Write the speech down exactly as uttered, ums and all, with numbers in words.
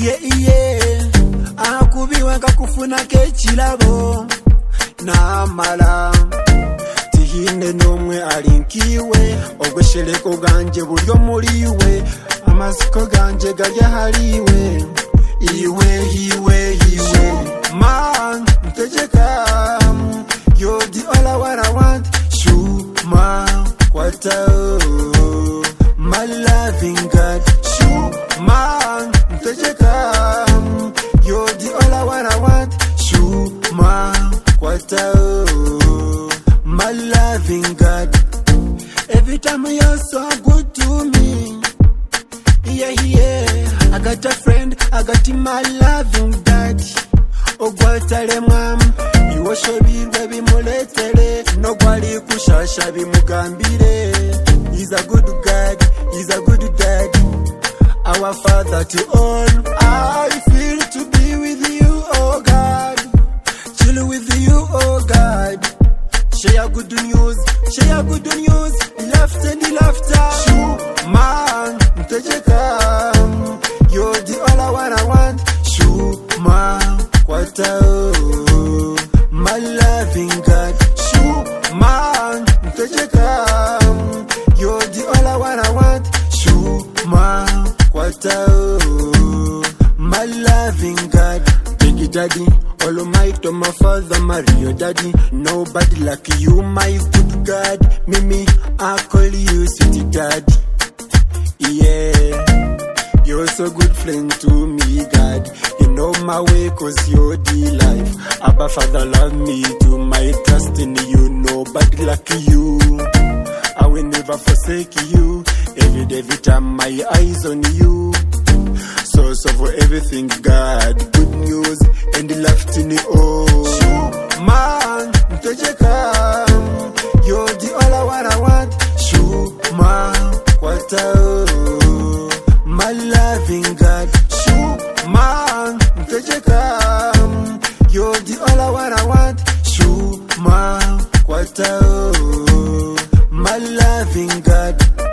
Iye iye akubiwe ngakufuna kechilabo na mala tihine nomwe alinkiwe ogwesheleko ganje bulyo muliwe amasiko ganje galya haliwe iwe iwe iwe man mtejeka you're the all I wanna want shuma kwata my loving God shuma mtejeka you're the all I wanna want shuma kwata my loving God every time you're so good to me yeah yeah I got a friend I got my loving daddy ogwatale mwam iwosho birwe bimuletere no gwali kushasha bimugambire he's a good God he's a good daddy our father to all I feel to be with you oh God chill with you oh God share good news share good news laughter and laughter shoo man mtejeka you're the all I wanna want shoo man kwata my loving God shoo man mtejeka you're the all I wanna want shoo man kwata my loving God big daddy Almighty, my father, my real daddy. Nobody like you, my good God. Mimi, I call you sweet daddy. Yeah, you're so good friend to me, God. You know my way, cause you're the life. Abba, Father, love me to my trust in you. Nobody like you. I will never forsake you. Every day, every time, my eyes on you. Source of everything, God. Good news and the laughter in the oh man mtejeka you're the all I wanna want shoo man kwata my loving God shoo man mtejeka you're the all I wanna want shoo man kwata my loving God